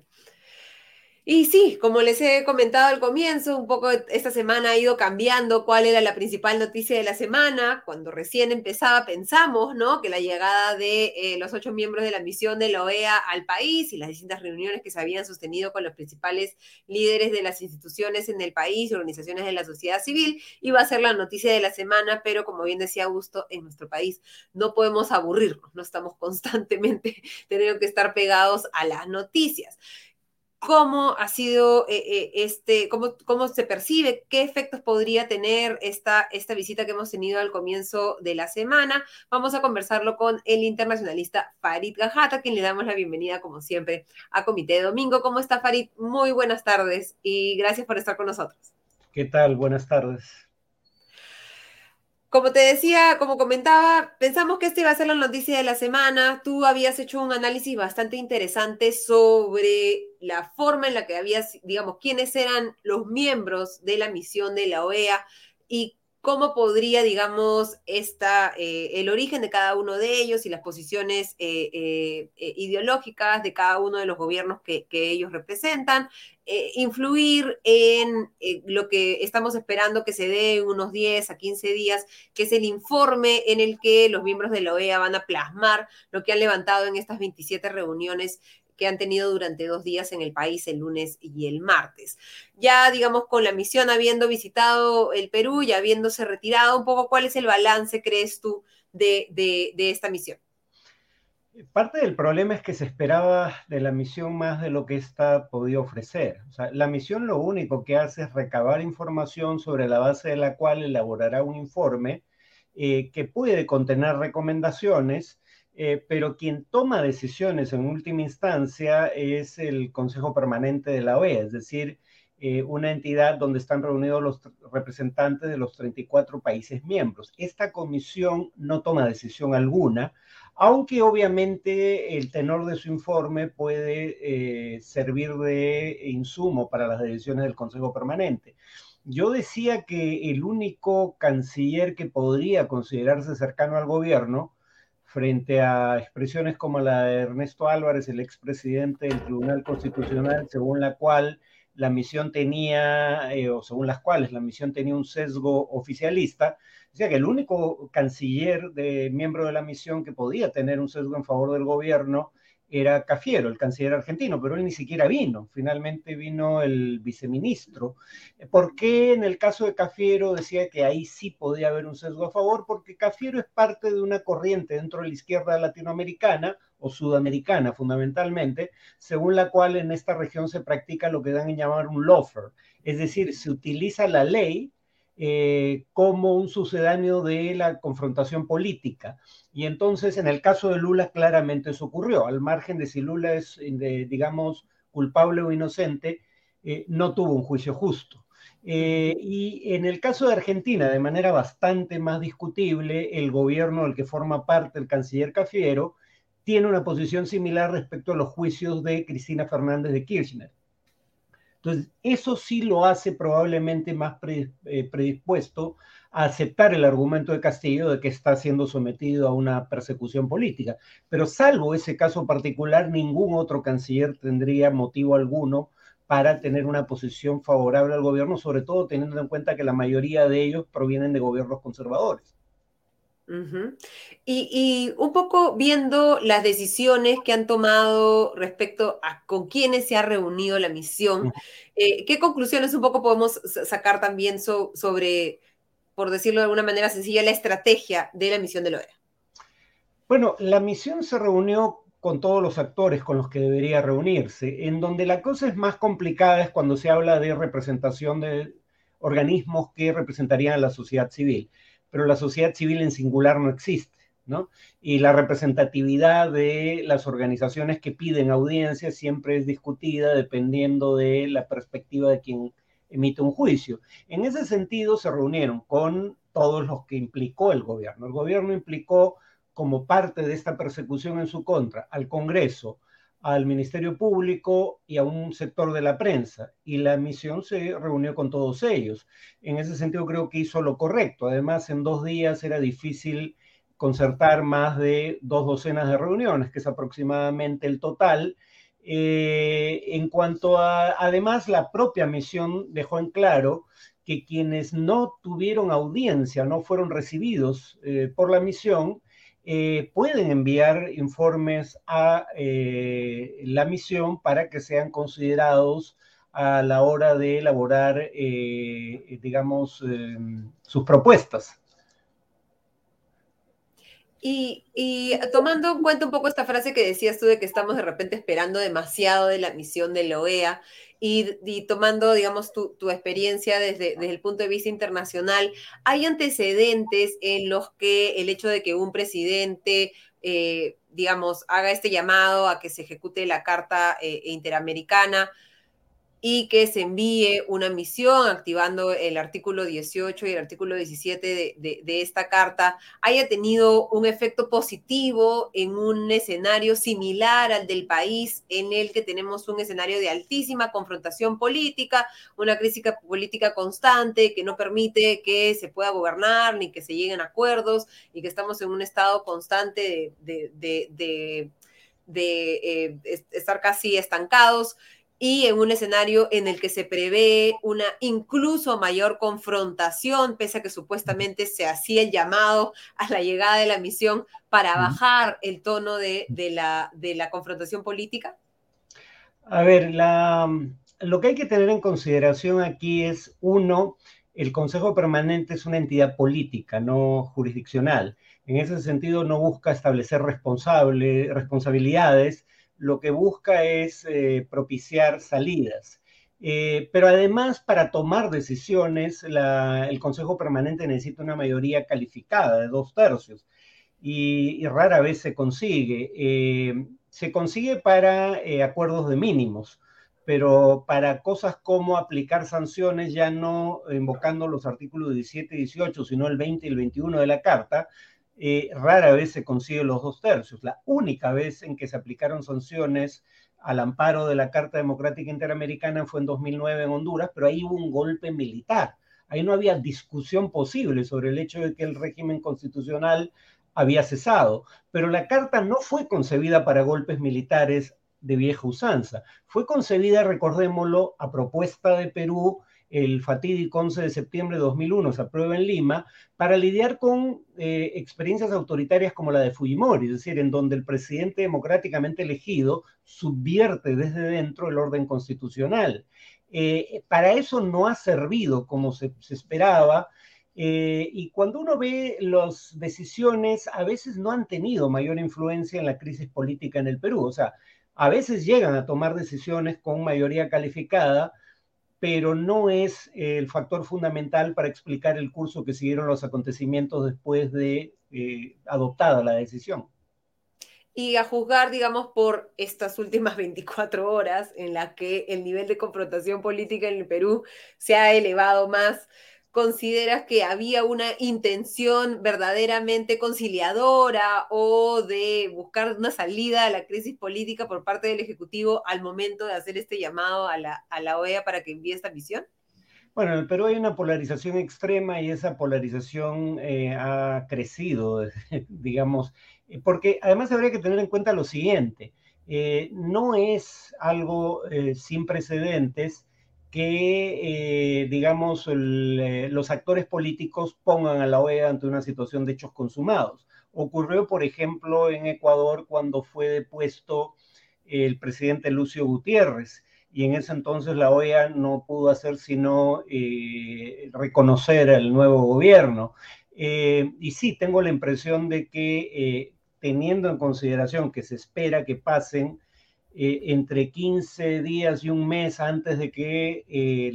Y sí, como les he comentado al comienzo, un poco esta semana ha ido cambiando cuál era la principal noticia de la semana. Cuando recién empezaba pensamos, ¿no? Que la llegada de los 8 miembros de la misión de la OEA al país y las distintas reuniones que se habían sostenido con los principales líderes de las instituciones en el país y organizaciones de la sociedad civil iba a ser la noticia de la semana, pero como bien decía Augusto, en nuestro país no podemos aburrirnos, no estamos constantemente teniendo que estar pegados a las noticias. ¿Cómo ha sido cómo se percibe, qué efectos podría tener esta visita que hemos tenido al comienzo de la semana? Vamos a conversarlo con el internacionalista Farid Gajata, a quien le damos la bienvenida, como siempre, a Comité de Domingo. ¿Cómo está, Farid? Muy buenas tardes y gracias por estar con nosotros. ¿Qué tal? Buenas tardes. Como te decía, como comentaba, pensamos que esta iba a ser la noticia de la semana. Tú habías hecho un análisis bastante interesante sobre la forma en la que habías, digamos, quiénes eran los miembros de la misión de la OEA y cómo podría, digamos, el origen de cada uno de ellos y las posiciones ideológicas de cada uno de los gobiernos que ellos representan influir en lo que estamos esperando que se dé en unos 10 a 15 días, que es el informe en el que los miembros de la OEA van a plasmar lo que han levantado en estas 27 reuniones que han tenido durante 2 días en el país, el lunes y el martes. Ya, digamos, con la misión habiendo visitado el Perú y habiéndose retirado, un poco, ¿cuál es el balance, crees tú, de esta misión? Parte del problema es que se esperaba de la misión más de lo que ésta podía ofrecer. O sea, la misión lo único que hace es recabar información sobre la base de la cual elaborará un informe que puede contener recomendaciones, pero quien toma decisiones en última instancia es el Consejo Permanente de la OEA, es decir, una entidad donde están reunidos los representantes de los 34 países miembros. Esta comisión no toma decisión alguna, aunque obviamente el tenor de su informe puede servir de insumo para las decisiones del Consejo Permanente. Yo decía que el único canciller que podría considerarse cercano al gobierno, frente a expresiones como la de Ernesto Álvarez, el expresidente del Tribunal Constitucional, según la cual la misión tenía, o según las cuales la misión tenía un sesgo oficialista, decía que el único canciller miembro de la misión que podía tener un sesgo en favor del gobierno era Cafiero, el canciller argentino, pero él ni siquiera vino, finalmente vino el viceministro. ¿Por qué en el caso de Cafiero decía que ahí sí podía haber un sesgo a favor? Porque Cafiero es parte de una corriente dentro de la izquierda latinoamericana, o sudamericana fundamentalmente, según la cual en esta región se practica lo que dan en llamar un lawfare, es decir, se utiliza la ley como un sucedáneo de la confrontación política. Y entonces, en el caso de Lula, claramente eso ocurrió. Al margen de si Lula es, digamos, culpable o inocente, no tuvo un juicio justo. Y en el caso de Argentina, de manera bastante más discutible, el gobierno del que forma parte el canciller Cafiero tiene una posición similar respecto a los juicios de Cristina Fernández de Kirchner. Entonces, eso sí lo hace probablemente más predispuesto a aceptar el argumento de Castillo de que está siendo sometido a una persecución política. Pero salvo ese caso particular, ningún otro canciller tendría motivo alguno para tener una posición favorable al gobierno, sobre todo teniendo en cuenta que la mayoría de ellos provienen de gobiernos conservadores. Y un poco viendo las decisiones que han tomado respecto a con quiénes se ha reunido la misión, ¿qué conclusiones un poco podemos sacar también sobre, por decirlo de alguna manera sencilla, la estrategia de la misión de la OEA? Bueno, la misión se reunió con todos los actores con los que debería reunirse. En donde la cosa es más complicada es cuando se habla de representación de organismos que representarían a la sociedad civil. Pero la sociedad civil en singular no existe, ¿no? Y la representatividad de las organizaciones que piden audiencia siempre es discutida dependiendo de la perspectiva de quien emite un juicio. En ese sentido se reunieron con todos los que implicó el gobierno. El gobierno implicó como parte de esta persecución en su contra al Congreso, al Ministerio Público y a un sector de la prensa, y la misión se reunió con todos ellos. En ese sentido creo que hizo lo correcto. Además, en 2 días era difícil concertar más de 2 docenas de reuniones, que es aproximadamente el total. En cuanto a, además, la propia misión dejó en claro que quienes no tuvieron audiencia, no fueron recibidos por la misión, pueden enviar informes a la misión para que sean considerados a la hora de elaborar, digamos, sus propuestas. Y tomando en cuenta un poco esta frase que decías tú de que estamos de repente esperando demasiado de la misión de la OEA y tomando, digamos, tu experiencia desde el punto de vista internacional, ¿hay antecedentes en los que el hecho de que un presidente, digamos, haga este llamado a que se ejecute la Carta Interamericana y que se envíe una misión activando el artículo 18 y el artículo 17 de esta carta, haya tenido un efecto positivo en un escenario similar al del país, en el que tenemos un escenario de altísima confrontación política, una crisis política constante que no permite que se pueda gobernar ni que se lleguen a acuerdos, y que estamos en un estado constante de estar casi estancados, y en un escenario en el que se prevé una incluso mayor confrontación, pese a que supuestamente se hacía el llamado a la llegada de la misión para bajar el tono de la confrontación política? A ver, lo que hay que tener en consideración aquí es, uno, el Consejo Permanente es una entidad política, no jurisdiccional. En ese sentido no busca establecer responsabilidades, lo que busca es propiciar salidas. Pero además, para tomar decisiones, el Consejo Permanente necesita una mayoría calificada de 2/3 y rara vez se consigue. Se consigue para acuerdos de mínimos, pero para cosas como aplicar sanciones, ya no invocando los artículos 17 y 18, sino el 20 y el 21 de la Carta, rara vez se consigue los 2/3. La única vez en que se aplicaron sanciones al amparo de la Carta Democrática Interamericana fue en 2009 en Honduras, pero ahí hubo un golpe militar. Ahí no había discusión posible sobre el hecho de que el régimen constitucional había cesado. Pero la Carta no fue concebida para golpes militares de vieja usanza. Fue concebida, recordémoslo, a propuesta de Perú el fatídico 11 de septiembre de 2001 se aprueba en Lima, para lidiar con experiencias autoritarias como la de Fujimori, es decir, en donde el presidente democráticamente elegido subvierte desde dentro el orden constitucional. Para eso no ha servido como se esperaba, y cuando uno ve las decisiones, a veces no han tenido mayor influencia en la crisis política en el Perú. O sea, a veces llegan a tomar decisiones con mayoría calificada, pero no es el factor fundamental para explicar el curso que siguieron los acontecimientos después de adoptada la decisión. Y a juzgar, digamos, por estas últimas 24 horas en las que el nivel de confrontación política en el Perú se ha elevado más, ¿consideras que había una intención verdaderamente conciliadora o de buscar una salida a la crisis política por parte del Ejecutivo al momento de hacer este llamado a la OEA para que envíe esta misión? Bueno, en el Perú hay una polarización extrema y esa polarización ha crecido, digamos, porque además habría que tener en cuenta lo siguiente, no es algo sin precedentes que, digamos, los actores políticos pongan a la OEA ante una situación de hechos consumados. Ocurrió, por ejemplo, en Ecuador cuando fue depuesto el presidente Lucio Gutiérrez, y en ese entonces la OEA no pudo hacer sino reconocer al nuevo gobierno. Y sí, tengo la impresión de que teniendo en consideración que se espera que pasen entre 15 días y un mes antes de que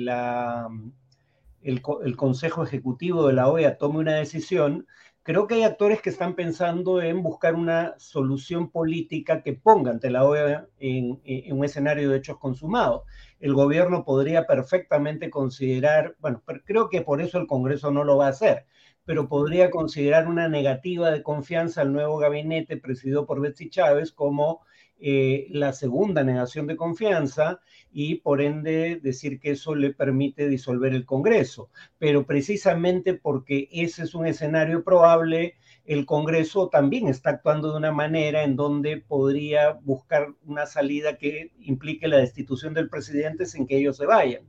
el Consejo Ejecutivo de la OEA tome una decisión, creo que hay actores que están pensando en buscar una solución política que ponga ante la OEA en un escenario de hechos consumados. El gobierno podría perfectamente considerar, bueno, creo que por eso el Congreso no lo va a hacer, pero podría considerar una negativa de confianza al nuevo gabinete presidido por Betsy Chávez como la segunda negación de confianza y por ende decir que eso le permite disolver el Congreso. Pero precisamente porque ese es un escenario probable, el Congreso también está actuando de una manera en donde podría buscar una salida que implique la destitución del presidente sin que ellos se vayan.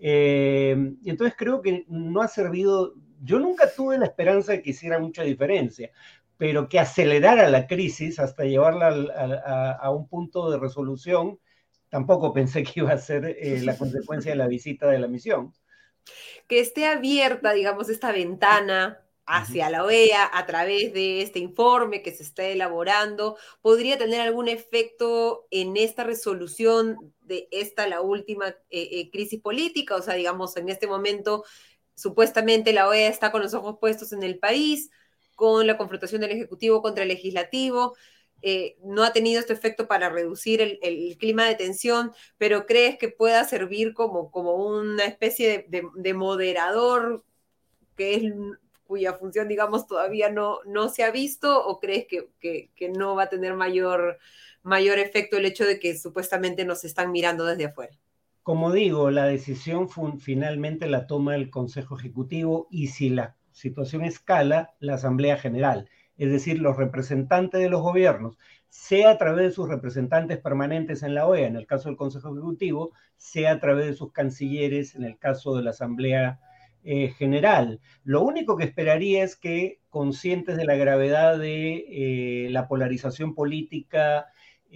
Entonces creo que no ha servido, yo nunca tuve la esperanza de que hiciera mucha diferencia, pero que acelerara la crisis hasta llevarla a un punto de resolución, tampoco pensé que iba a ser la consecuencia de la visita de la misión. Que esté abierta, digamos, esta ventana hacia la OEA a través de este informe que se está elaborando, ¿podría tener algún efecto en esta resolución de la última crisis política? O sea, digamos, en este momento, supuestamente la OEA está con los ojos puestos en el país, con la confrontación del Ejecutivo contra el Legislativo. No ha tenido este efecto para reducir el clima de tensión, pero ¿crees que pueda servir como una especie de moderador que es, cuya función, digamos, todavía no se ha visto? ¿O crees que no va a tener mayor efecto el hecho de que supuestamente nos están mirando desde afuera? Como digo, la decisión finalmente la toma el Consejo Ejecutivo y si la situación escala, la Asamblea General. Es decir, los representantes de los gobiernos, sea a través de sus representantes permanentes en la OEA, en el caso del Consejo Ejecutivo, sea a través de sus cancilleres, en el caso de la Asamblea General. Lo único que esperaría es que, conscientes de la gravedad de la polarización política,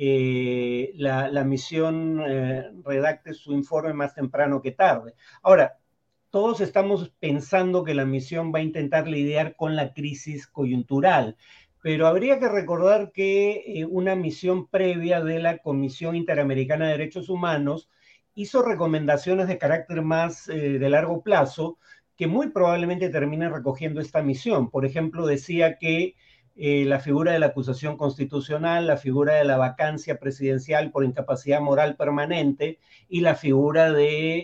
la misión redacte su informe más temprano que tarde. Ahora, todos estamos pensando que la misión va a intentar lidiar con la crisis coyuntural, pero habría que recordar que una misión previa de la Comisión Interamericana de Derechos Humanos hizo recomendaciones de carácter más de largo plazo que muy probablemente terminen recogiendo esta misión. Por ejemplo, decía que la figura de la acusación constitucional, la figura de la vacancia presidencial por incapacidad moral permanente y la figura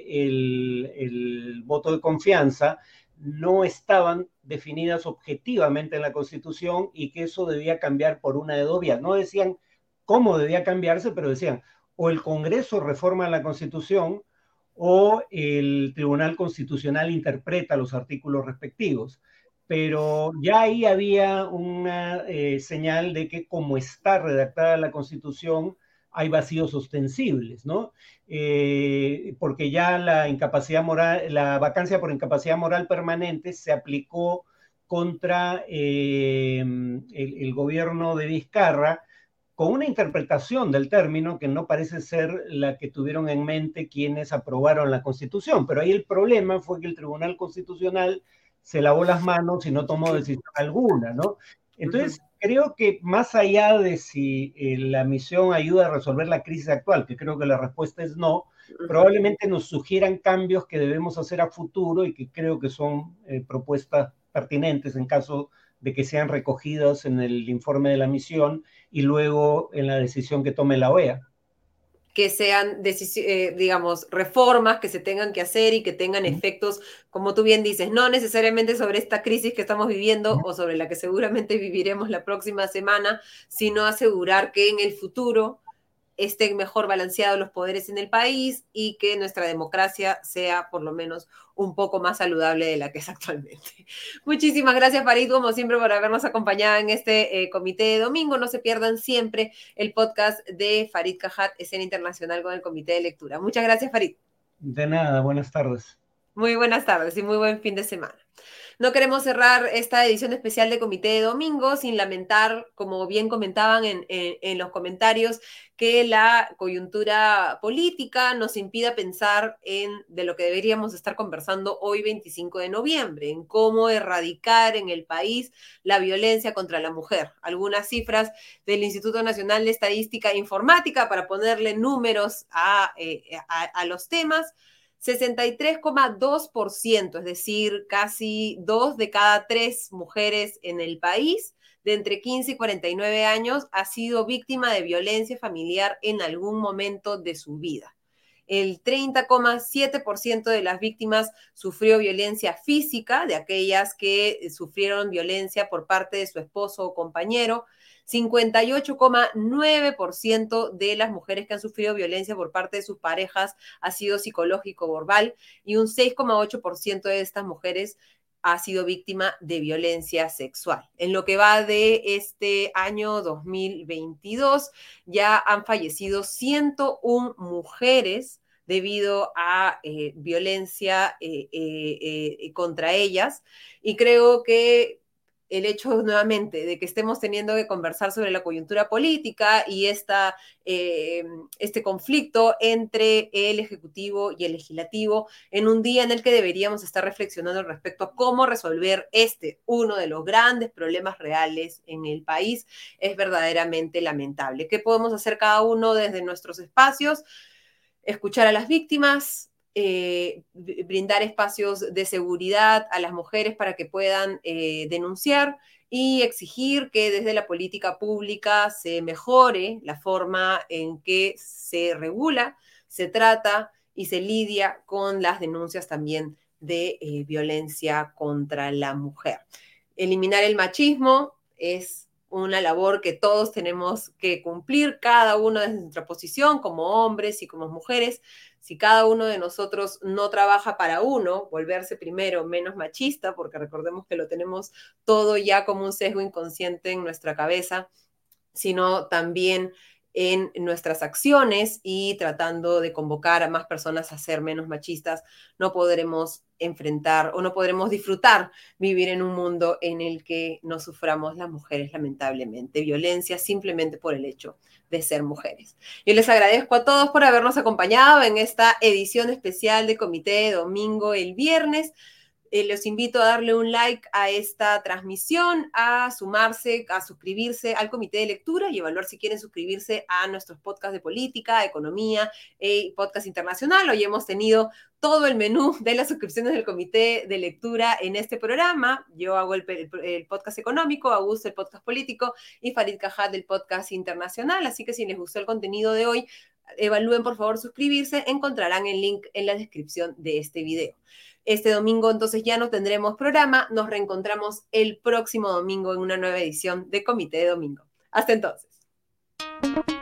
del voto de confianza no estaban definidas objetivamente en la Constitución y que eso debía cambiar por una de dos vías. No decían cómo debía cambiarse, pero decían o el Congreso reforma la Constitución o el Tribunal Constitucional interpreta los artículos respectivos. Pero ya ahí había una señal de que como está redactada la Constitución, hay vacíos ostensibles, ¿no? Porque ya la incapacidad moral, la vacancia por incapacidad moral permanente se aplicó contra el gobierno de Vizcarra, con una interpretación del término que no parece ser la que tuvieron en mente quienes aprobaron la Constitución. Pero ahí el problema fue que el Tribunal Constitucional se lavó las manos y no tomó decisión alguna, ¿no? Entonces, creo que más allá de si la misión ayuda a resolver la crisis actual, que creo que la respuesta es no, probablemente nos sugieran cambios que debemos hacer a futuro y que creo que son propuestas pertinentes en caso de que sean recogidas en el informe de la misión y luego en la decisión que tome la OEA. Que sean, digamos, reformas que se tengan que hacer y que tengan efectos, como tú bien dices, no necesariamente sobre esta crisis que estamos viviendo o sobre la que seguramente viviremos la próxima semana, sino asegurar que en el futuro estén mejor balanceados los poderes en el país y que nuestra democracia sea por lo menos un poco más saludable de la que es actualmente. Muchísimas gracias, Farid, como siempre, por habernos acompañado en este comité de domingo. No se pierdan siempre el podcast de Farid Cajat, Escena Internacional con el Comité de Lectura. Muchas gracias, Farid. De nada, buenas tardes. Muy buenas tardes y muy buen fin de semana. No queremos cerrar esta edición especial de Comité de Domingo sin lamentar, como bien comentaban en los comentarios, que la coyuntura política nos impida pensar de lo que deberíamos estar conversando hoy 25 de noviembre, en cómo erradicar en el país la violencia contra la mujer. Algunas cifras del Instituto Nacional de Estadística e Informática para ponerle números a los temas. 63,2%, es decir, casi 2 de cada 3 mujeres en el país de entre 15 y 49 años ha sido víctima de violencia familiar en algún momento de su vida. El 30,7% de las víctimas sufrió violencia física, de aquellas que sufrieron violencia por parte de su esposo o compañero. 58,9% de las mujeres que han sufrido violencia por parte de sus parejas ha sido psicológico o verbal y un 6,8% de estas mujeres ha sido víctima de violencia sexual. En lo que va de este año 2022, ya han fallecido 101 mujeres debido a violencia contra ellas. Y creo que el hecho nuevamente de que estemos teniendo que conversar sobre la coyuntura política y este conflicto entre el Ejecutivo y el Legislativo en un día en el que deberíamos estar reflexionando respecto a cómo resolver uno de los grandes problemas reales en el país, es verdaderamente lamentable. ¿Qué podemos hacer cada uno desde nuestros espacios? Escuchar a las víctimas, brindar espacios de seguridad a las mujeres para que puedan denunciar y exigir que desde la política pública se mejore la forma en que se regula, se trata y se lidia con las denuncias también de violencia contra la mujer. Eliminar el machismo es una labor que todos tenemos que cumplir, cada uno desde nuestra posición, como hombres y como mujeres. Si cada uno de nosotros no trabaja para volverse primero menos machista, porque recordemos que lo tenemos todo ya como un sesgo inconsciente en nuestra cabeza, sino también en nuestras acciones y tratando de convocar a más personas a ser menos machistas, no podremos enfrentar o no podremos disfrutar vivir en un mundo en el que no suframos las mujeres lamentablemente violencia simplemente por el hecho de ser mujeres. Yo les agradezco a todos por habernos acompañado en esta edición especial de Comité de Domingo el viernes. Los invito a darle un like a esta transmisión, a sumarse, a suscribirse al Comité de Lectura y evaluar si quieren suscribirse a nuestros podcasts de política, economía y podcast internacional. Hoy hemos tenido todo el menú de las suscripciones del Comité de Lectura en este programa. Yo hago el podcast económico, Augusto el podcast político y Farid Cajat el podcast internacional. Así que si les gustó el contenido de hoy, evalúen por favor suscribirse. Encontrarán el link en la descripción de este video. Este domingo entonces ya no tendremos programa. Nos reencontramos el próximo domingo en una nueva edición de Comité de Domingo. Hasta entonces.